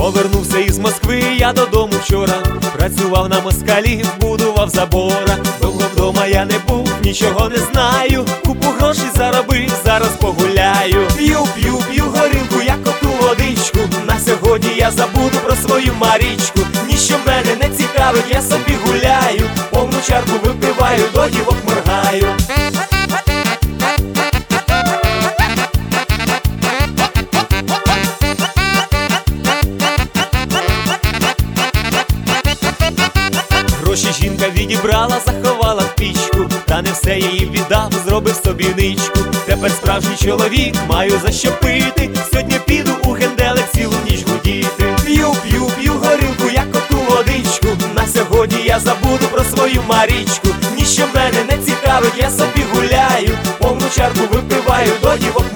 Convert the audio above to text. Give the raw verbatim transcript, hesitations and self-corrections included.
Повернувся із Москви я додому вчора. Працював на москалі, будував забора. Довго вдома я не був, нічого не знаю. Купу грошей заробив, зараз погуляю. П'ю, п'ю, п'ю горілку, як оту водичку. На сьогодні я забуду про свою Марічку. Ніщо мене не цікавить, я собі гуляю. Повну чарку випиваю, до дівок моргаю. Гроші жінка відібрала, заховала в пічку. Та не все її віддав, зробив собі ничку. Тепер справжній чоловік, маю за що пити. Сьогодні піду у генделик цілу ніч гудіти. П'ю, п'ю, п'ю горілку, як оту водичку. На сьогодні я забуду про свою Марічку. Ніщо мене не цікавить, я собі гуляю. Повну чарку випиваю, до дівок